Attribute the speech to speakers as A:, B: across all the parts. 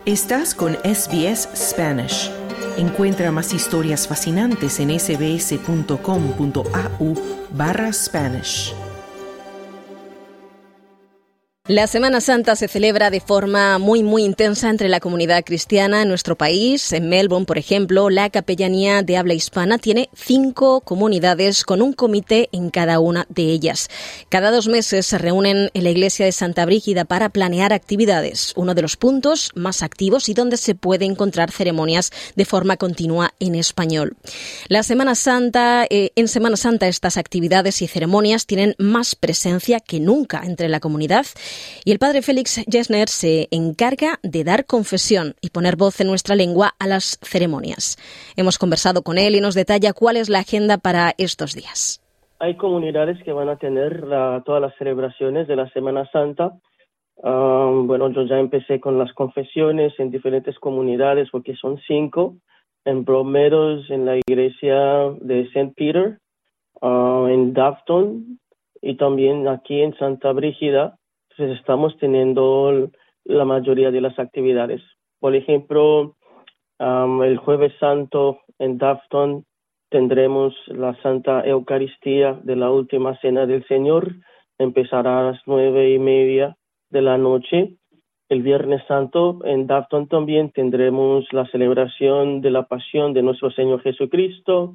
A: Estás con SBS Spanish. Encuentra más historias fascinantes en sbs.com.au/Spanish.
B: La Semana Santa se celebra de forma muy intensa entre la comunidad cristiana en nuestro país. En Melbourne, por ejemplo, la capellanía de habla hispana tiene 5 comunidades con un comité en cada una de ellas. Cada 2 meses se reúnen en la iglesia de Santa Brígida para planear actividades, uno de los puntos más activos y donde se puede encontrar ceremonias de forma continua en español. En Semana Santa estas actividades y ceremonias tienen más presencia que nunca entre la comunidad. Y el padre Félix Jesner se encarga de dar confesión y poner voz en nuestra lengua a las ceremonias. Hemos conversado con él y nos detalla cuál es la agenda para estos días.
C: Hay comunidades que van a tener todas las celebraciones de la Semana Santa. Yo ya empecé con las confesiones en diferentes comunidades porque son 5. En Broadmeadows, en la iglesia de St. Peter, en Dafton y también aquí en Santa Brígida. Entonces estamos teniendo la mayoría de las actividades. Por ejemplo, el Jueves Santo en Dafton tendremos la Santa Eucaristía de la Última Cena del Señor. Empezará a las 9:30 de la noche. El Viernes Santo en Dafton también tendremos la celebración de la Pasión de nuestro Señor Jesucristo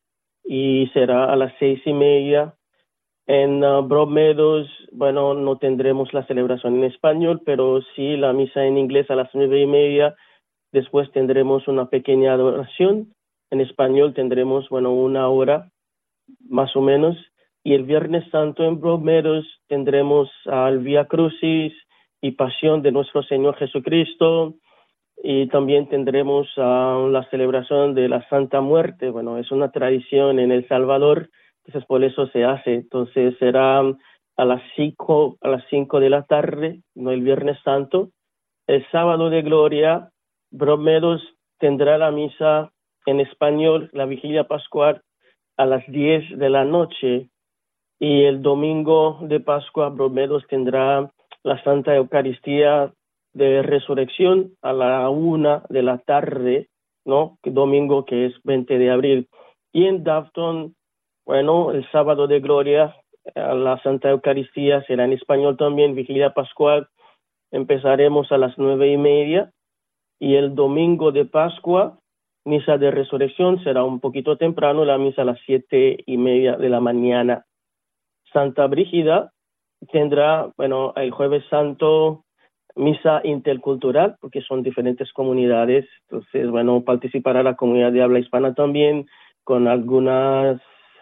C: y será a las 6:30. En Broadmeadows, no tendremos la celebración en español, pero sí la misa en inglés a las 9:30. Después tendremos una pequeña adoración. En español tendremos, 1 hora más o menos. Y el Viernes Santo en Broadmeadows tendremos al Vía Crucis y Pasión de nuestro Señor Jesucristo. Y también tendremos la celebración de la Santa Muerte. Es una tradición en El Salvador. Entonces, por eso se hace. Entonces, será a las 5 de la tarde, no el Viernes Santo. El Sábado de Gloria, Broadmeadows tendrá la misa en español, la Vigilia Pascual, a las 10 de la noche. Y el Domingo de Pascua, Broadmeadows tendrá la Santa Eucaristía de Resurrección a la 1 de la tarde, ¿no? Domingo que es 20 de abril. Y en Dafton, el Sábado de Gloria, la Santa Eucaristía será en español también, Vigilia Pascual, empezaremos a las 9:30, y el Domingo de Pascua, Misa de Resurrección, será un poquito temprano, la misa a las 7:30 de la mañana. Santa Brígida tendrá, el Jueves Santo, misa intercultural, porque son diferentes comunidades, entonces, participará la comunidad de habla hispana también, con algunas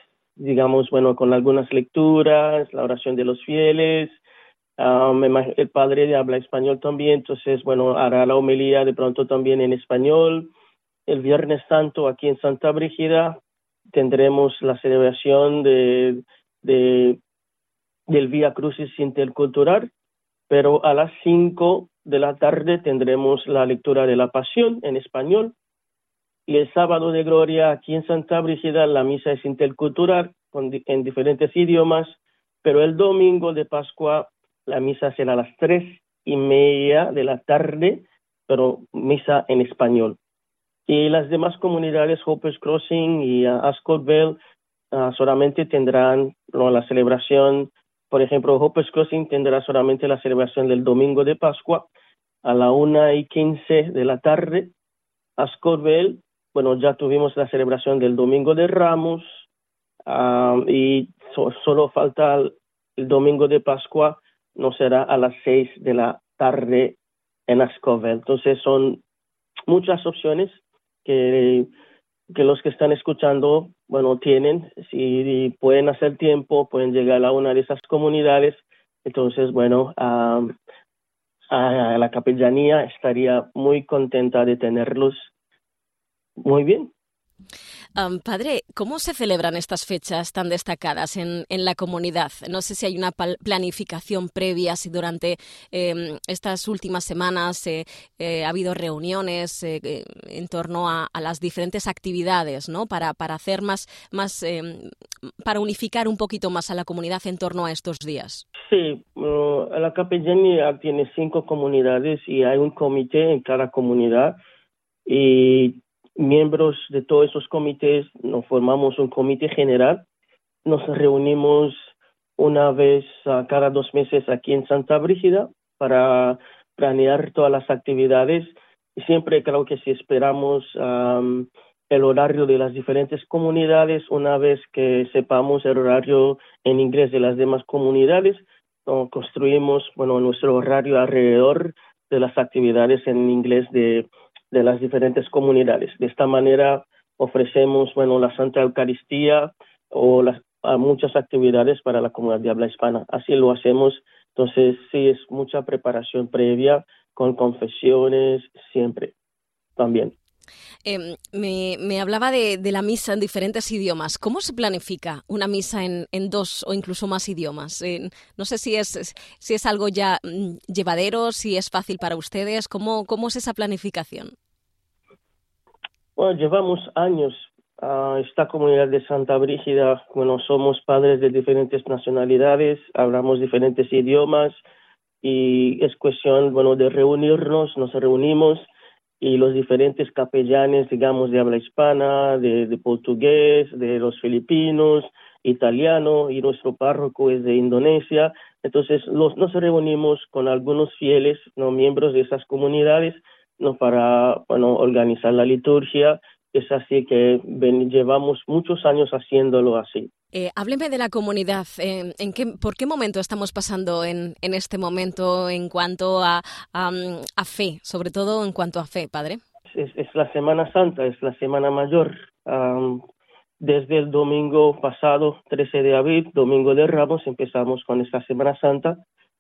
C: con algunas lecturas, la oración de los fieles, el padre de habla español también, entonces, hará la homilía de pronto también en español. El Viernes Santo aquí en Santa Brígida tendremos la celebración del Vía Crucis intercultural, pero a las 5 de la tarde tendremos la lectura de la Pasión en español. Y el Sábado de Gloria aquí en Santa Brígida la misa es intercultural en diferentes idiomas, pero el Domingo de Pascua la misa será a las 3:30 de la tarde, pero misa en español. Y las demás comunidades, Hoppers Crossing y Ascot Vale, solamente tendrán la celebración. Por ejemplo, Hoppers Crossing tendrá solamente la celebración del Domingo de Pascua a la 1:15 de la tarde. Ascot Vale, ya tuvimos la celebración del Domingo de Ramos, y solo falta el Domingo de Pascua, no será a las 6 de la tarde en Ascot Vale. Entonces son muchas opciones que los que están escuchando, tienen. Si pueden hacer tiempo, pueden llegar a una de esas comunidades. Entonces, a la capellanía estaría muy contenta de tenerlos. Muy bien.
B: Padre, ¿cómo se celebran estas fechas tan destacadas en la comunidad? No sé si hay una planificación previa, si durante estas últimas semanas ha habido reuniones en torno a las diferentes actividades, ¿no? Para hacer para unificar un poquito más a la comunidad en torno a estos días.
C: Sí, la capellanía tiene 5 comunidades y hay un comité en cada comunidad y miembros de todos esos comités nos formamos un comité general. Nos reunimos una vez cada 2 meses aquí en Santa Brígida para planear todas las actividades y siempre creo que si esperamos el horario de las diferentes comunidades, una vez que sepamos el horario en inglés de las demás comunidades, construimos nuestro horario alrededor de las actividades en inglés de las diferentes comunidades. De esta manera ofrecemos la Santa Eucaristía o muchas actividades para la comunidad de habla hispana. Así lo hacemos. Entonces sí es mucha preparación previa con confesiones siempre también.
B: Me hablaba de la misa en diferentes idiomas. ¿Cómo se planifica una misa en 2 o incluso más idiomas? No sé si es algo ya llevadero, si es fácil para ustedes. ¿Cómo es esa planificación?
C: Bueno, llevamos años a esta comunidad de Santa Brígida. Somos padres de diferentes nacionalidades, hablamos diferentes idiomas y es cuestión, de reunirnos, nos reunimos y los diferentes capellanes, digamos, de habla hispana, de portugués, de los filipinos, italiano, y nuestro párroco es de Indonesia. Entonces nos reunimos con algunos fieles, miembros de esas comunidades, para organizar la liturgia. Es así que llevamos muchos años haciéndolo así.
B: Hábleme de la comunidad. ¿Por qué momento estamos pasando en este momento en cuanto a fe, sobre todo en cuanto a fe, padre?
C: Es la Semana Santa, es la Semana Mayor. Desde el domingo pasado, 13 de abril, Domingo de Ramos, empezamos con esta Semana Santa.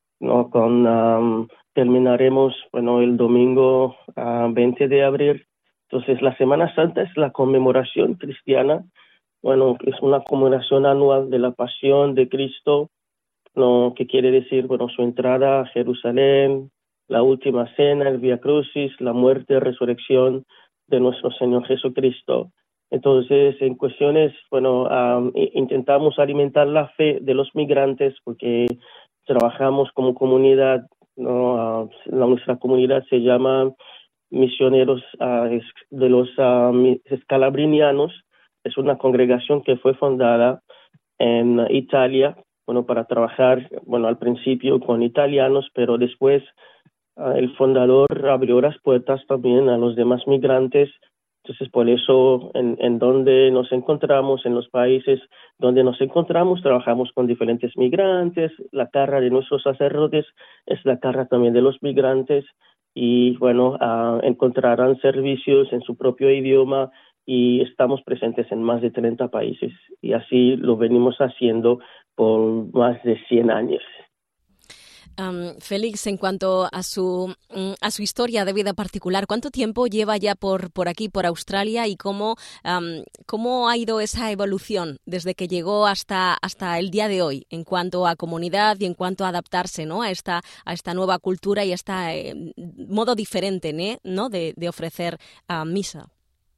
C: Terminaremos el domingo 20 de abril. Entonces la Semana Santa es la conmemoración cristiana, es una conmemoración anual de la pasión de Cristo, que quiere decir su entrada a Jerusalén, la última cena, el Vía Crucis, la muerte y resurrección de nuestro Señor Jesucristo. Entonces, en cuestiones, intentamos alimentar la fe de los migrantes porque trabajamos como comunidad, nuestra comunidad se llama Misioneros de los Scalabrinianos. Es una congregación que fue fundada en Italia, para trabajar, al principio con italianos, pero después el fundador abrió las puertas también a los demás migrantes. Entonces, por eso, en donde nos encontramos, en los países donde nos encontramos, trabajamos con diferentes migrantes. La cara de nuestros sacerdotes es la cara también de los migrantes y, encontrarán servicios en su propio idioma y estamos presentes en más de 30 países y así lo venimos haciendo por más de 100 años.
B: Félix, en cuanto a su historia de vida particular, ¿cuánto tiempo lleva ya por aquí, por Australia, y cómo ha ido esa evolución desde que llegó hasta el día de hoy en cuanto a comunidad y en cuanto a adaptarse, ¿no? a esta nueva cultura y a este modo diferente, ¿no? de ofrecer misa?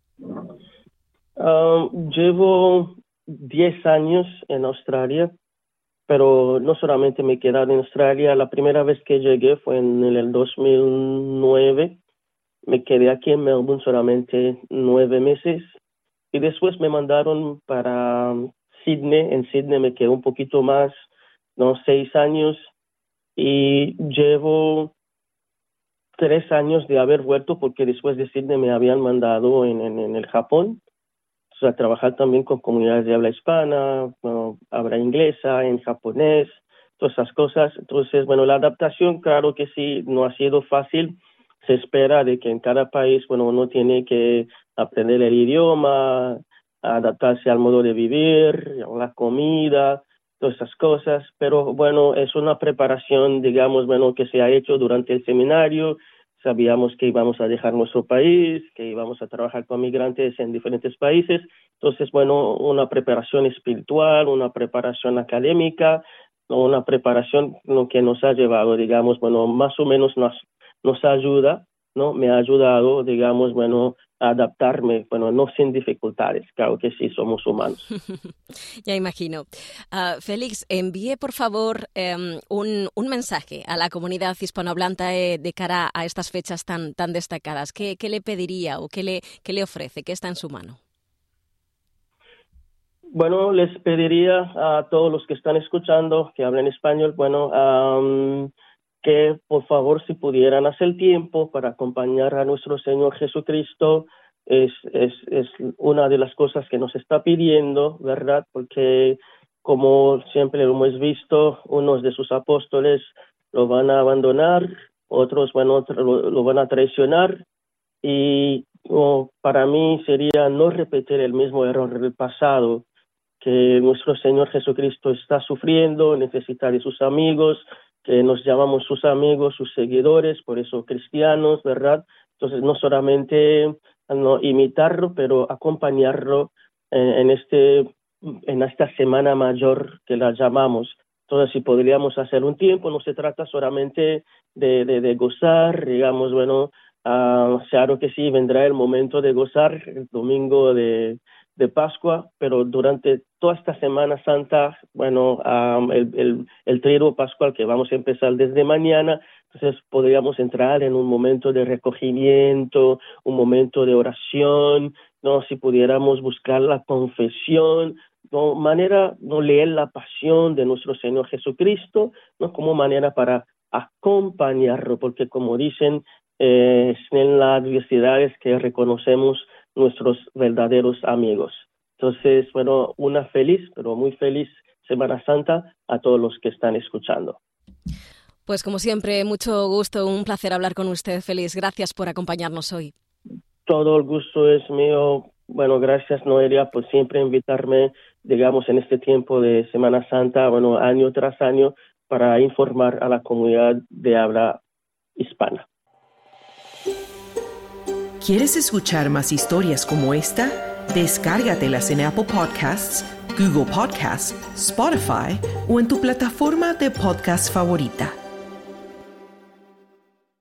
C: Llevo 10 años en Australia. Pero no solamente me he quedado en Australia, la primera vez que llegué fue en el 2009, me quedé aquí en Melbourne solamente 9 meses y después me mandaron para Sydney, en Sydney me quedé un poquito más, 6 años y llevo 3 años de haber vuelto porque después de Sydney me habían mandado en el Japón. A trabajar también con comunidades de habla hispana, habla inglesa, en japonés, todas esas cosas. Entonces, la adaptación, claro que sí, no ha sido fácil. Se espera de que en cada país, uno tiene que aprender el idioma, adaptarse al modo de vivir, la comida, todas esas cosas. Pero, es una preparación, digamos, que se ha hecho durante el seminario, sabíamos que íbamos a dejar nuestro país, que íbamos a trabajar con migrantes en diferentes países. Entonces, bueno, una preparación espiritual, una preparación académica, una preparación que nos ha llevado, digamos, bueno, más o menos nos ayuda, ¿no? Me ha ayudado, digamos, bueno, a adaptarme, bueno, no sin dificultades, claro que sí, somos humanos.
B: Ya imagino. Félix, envíe por favor un mensaje a la comunidad hispanohablante de cara a estas fechas tan destacadas. ¿Qué le pediría o qué le ofrece? ¿Qué está en su mano?
C: Bueno, les pediría a todos los que están escuchando, que hablen español, bueno, que por favor si pudieran hacer tiempo para acompañar a nuestro Señor Jesucristo, es una de las cosas que nos está pidiendo, ¿verdad? Porque como siempre lo hemos visto, unos de sus apóstoles lo van a abandonar, otros lo van a traicionar, y para mí sería no repetir el mismo error del pasado, que nuestro Señor Jesucristo está sufriendo, necesita de sus amigos, que nos llamamos sus amigos, sus seguidores, por eso cristianos, ¿verdad? Entonces no solamente no imitarlo, pero acompañarlo en esta semana mayor que la llamamos. Entonces si podríamos hacer un tiempo, no se trata solamente de gozar, digamos, bueno, claro que sí, vendrá el momento de gozar el domingo de Pascua, pero durante toda esta Semana Santa, bueno, el triduo pascual que vamos a empezar desde mañana, entonces podríamos entrar en un momento de recogimiento, un momento de oración, ¿no? Si pudiéramos buscar la confesión, ¿no? Leer la pasión de nuestro Señor Jesucristo, ¿no? Como manera para acompañarlo, porque como dicen, es en las adversidades que reconocemos nuestros verdaderos amigos. Entonces, bueno, una feliz, pero muy feliz Semana Santa a todos los que están escuchando.
B: Pues como siempre, mucho gusto, un placer hablar con usted, Félix. Gracias por acompañarnos hoy.
C: Todo el gusto es mío. Bueno, gracias Noelia por siempre invitarme, digamos, en este tiempo de Semana Santa, bueno, año tras año, para informar a la comunidad de habla hispana.
A: ¿Quieres escuchar más historias como esta? Descárgatelas en Apple Podcasts, Google Podcasts, Spotify o en tu plataforma de podcast favorita.